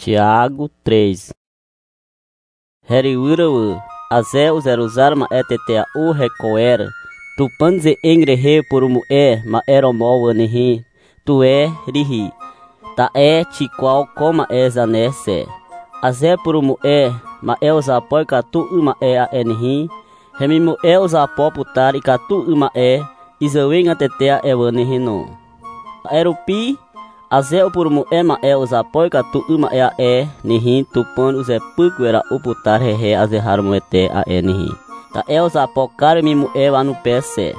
Tiago 3. Heriwirawu, aze uzeruzar ma etetea u recoera, tu panze engrehe por mu ma eromo wanihi, tu rihi, ta ti qual coma zanese, aze por mu ma uzapoi katu uma a enihi, remimu uzapo putar e katu uma izawing atetea wanihi no. Erupi, aze por mu ma uzapoi katu uma nihi tupan uzepuquera uputar rehe azehar muete a enihi. Ta uzapo carmimu no pese.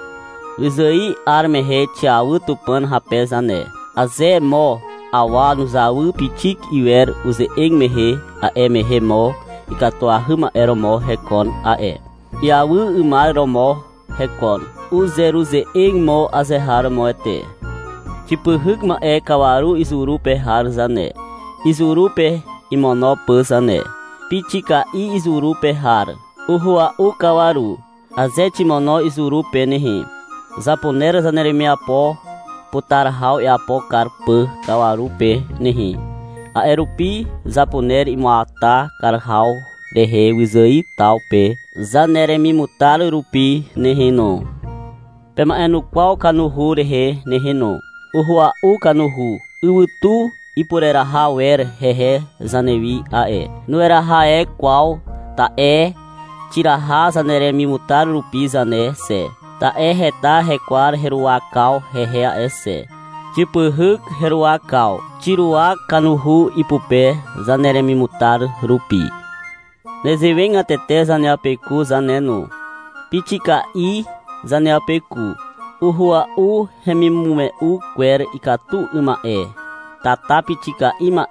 Uzai armehe tiawu tupan rapezane. Aze mo awa nuzawu pitik iwer uze engmehe a mehe mo e katoa huma eromo rekon a Iawu umar romo rekon. Uze engmo azehar moete. Tipo hugma kawaru izuru pehar zane. Izuru pe imono zane. Pitika izuru pehar. Uhua kawaru. Azeti mono izuru penehi. Zaponera zaneremia po. Putar hau e apo karpe kawaru pe nehi. Aerupi zaponer imoata karhau rehe wizai tal pe. Zaneremi mutar rupi nehi no. Pema enu qual kanuhu rehe nehi no. Uhua kanuhu, utu ipurera hawer hehe zanewi no era qual ta tiraha zaneremi mutar rupi zane se ta reta requar heruakal hehe se tipo heruakal tirua kanuhu ipupe zaneremi mutar rupi nezeveng atete zaneapeku zaneno pitika zaneapeku Uhua remimume quer ikatu uma tata pitika ima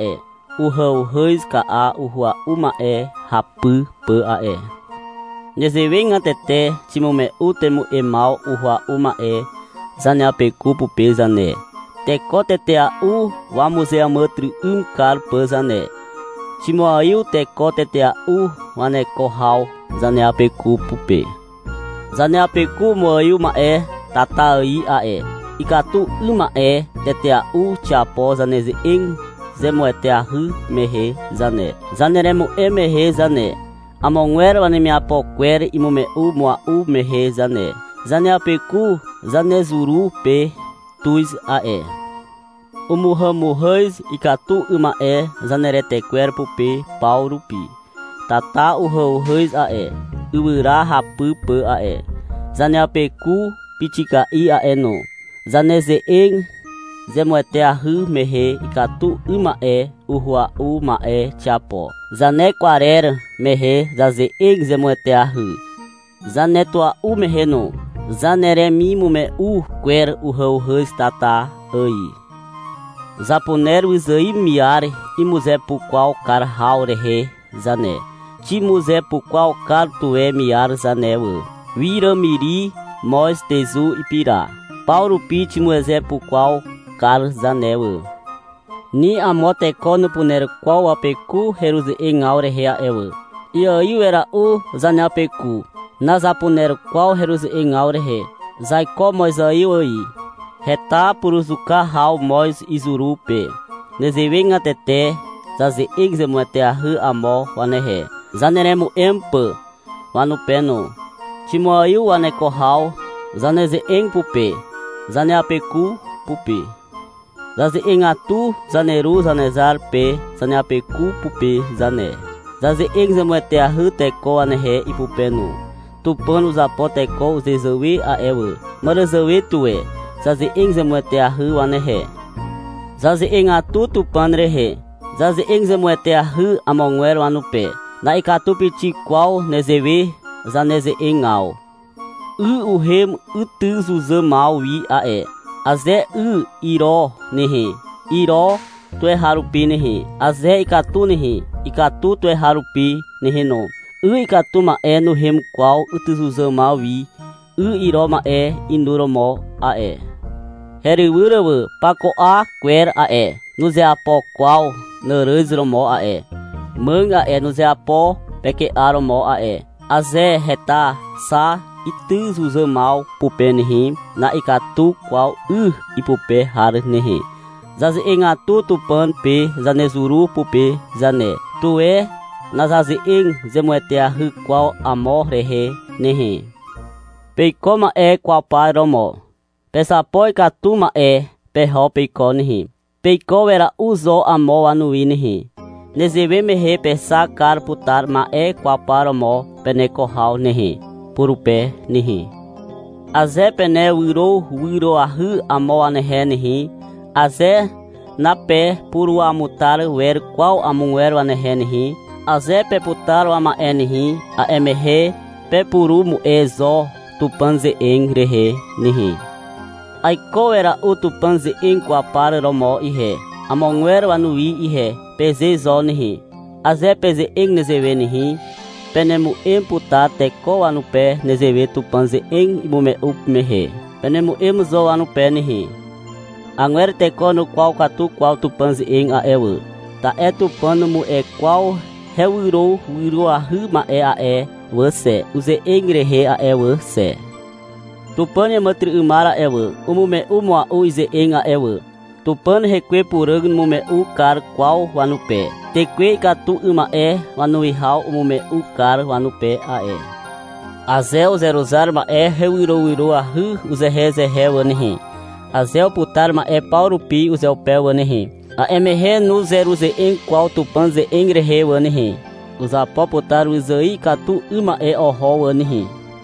uhauhais ka uhua uma rapu pe Nezeveng atete timume temu mal uhua uma zaneapeku pupe zane teko tetea wamuzea matri kar pe zane timoaiu teko tetea waneko hau zaneapeku pupe zaneapeku moaiu ma tata ikatu uma tetea chapo zaneze zemoetea mehe zane zaneremu mehe zane amongwer wanemiapo quer imume moa mehe zane zaneapeku zanezuru pe tuis umuhamuhais ikatu uma zanerete quer pupe paurupi tata uhauhais uwira rapu pe zaneapeku pitika no zaneze zemoetea mehe ikatu uma uhua uma chapo zane quarer mehe zaze zemoetea zanetua mehe no zaneremi mume quer uhauhais tata zaponer uzai miar imuze pu qual kar hau rehe zane timuze pu qual kar tue miar zanewa Viramiri, Mós, Tezu e Pirá. Pauro Pit, Moezé, Puqual, Car, Zanewa. Ni amoteco no puner qual apecu, Heruze em aure rea ewa. E aí era Zaneapecu. Nazapuner qual Heruze em aure re. Zaico Mós aí. Reta puruzuka hau Mós Izurupe. Nezeveng atete, Zaze exemoete a amo, wanehe. Zaneremo empa, wanupeno. Timoaiu wanekohau, zaneze pupe, zaneapeku pupe. Zaze atu, zaneru, zanezar pe, zaneapeku pupe, zane. Zaze zemoetea teko anehe ipupenu. Tupano zapoteko zezawe ewa. Marazawe tue, zaze zemoetea wanehe. Zaze atu tupan rehe. Zaze zemoetea amongwer wanupe. Na ikatu piti qual nezewe. Zaneze engal. Uhem utuzuzamal wi Aze iro nehe. Iro tue harupi nehe. Aze ikatu nehe. Ikatu tue harupi nehe no. Ikatu ma no hem qual utuzuzamal wi. Iro ma inuromo Heriwirawu pako quer Nuze apo qual nerezromo Manga nuze apo peke aromo Aze reta sa ituzuzamal pupe nehi na ikatu qual ipupe har nehi. zaze ing atu tupan pe zanezuru pupe zane. Tue na zaze ing zemuetea hu qual amo rehe nehe. Peiko ma e qual pai romo. Pesapoi katu ma e peho peiko nehe. Peiko era uzo amo anui nehe. Nezeve mehe pesa kar putar ma e qual pai romo peneko hau nehe. Purupe nehe. Aze pene wiro ahu amo anehe nehe. Aze na pe puru amutar wer qual amuero anehe nehe. Aze pe putar ama enehe a emehe pe puru mu ezo tupanze eng rehe nehe. Aiko era o tupanze eng qua para romo ihe. Amonguero anui ihe peze zo nehe. Aze peze eng nezeve nehe. Penemu emputar teko anupe nezeve tupanze eng imume upmehe. Penemu emuzo anupe nehe. Anguer teko no qual katu qual tupanze eng a ewe. Ta e tupano mu e qual wiro ahu ma e você use engrehe a você. Tupane matri umara ewe umume umwa uize enga ewe. Tupane reque purang mume u kar qual wanupe. Teque katu uma wanui hau umume u kar wanupe a e. Azel zeruzar ma wiro ahu use reze wanihi. Azel putar ma paurupi use pe wanihi. A emehe no zeruze em qual tupanze engrehe wanihi. Usa poputar uzai katu uma oho wanihi.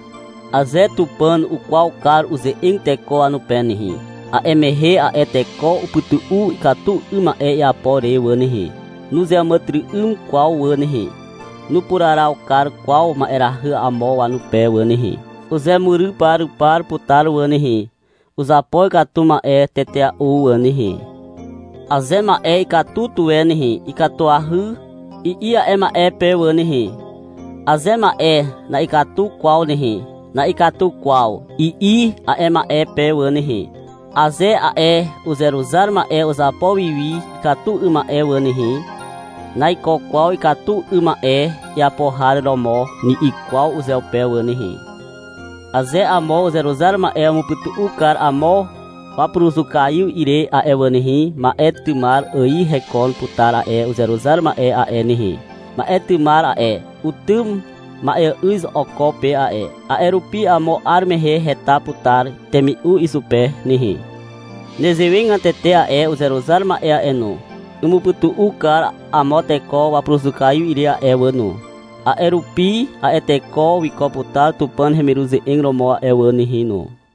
Aze tupan o qual car use em teko anupenihi. A emehe a eteko uputu u katu uma apore wanihi. No zematri qual wanihi. No purarau car qual ma erahu amo anupe wanihi. Uze muri par putar wanihi. Usa poi katuma tetea u wanihi. Azema ikatu tuenihi ikatu ahu ia ema pe wanihi. Azema na ikatu qual nihi na ikatu qual a ema pe wanihi. Aze a uzeruzar ma usapo vivi ikatu uma wanihi. Na iko qual ikatu uma a porrada romo ni igual uzel pe wanihi. Aze amo uzeruzar ma muputu ukar amo Wapruzu caiu ire a wanihi ma etimar ai recon putar a uzeruzar ma a nihi. Ma etimar a utum ma us ocope a erupi amo armehe reta putar temi u isupe nihi. Nezewing antete a uzeruzar ma a enu. Umuputu ukar amo teko wapruzu caiu ire a wanu. A erupi a eteko wikoputar tupan hemiruze engromo a wanihi no.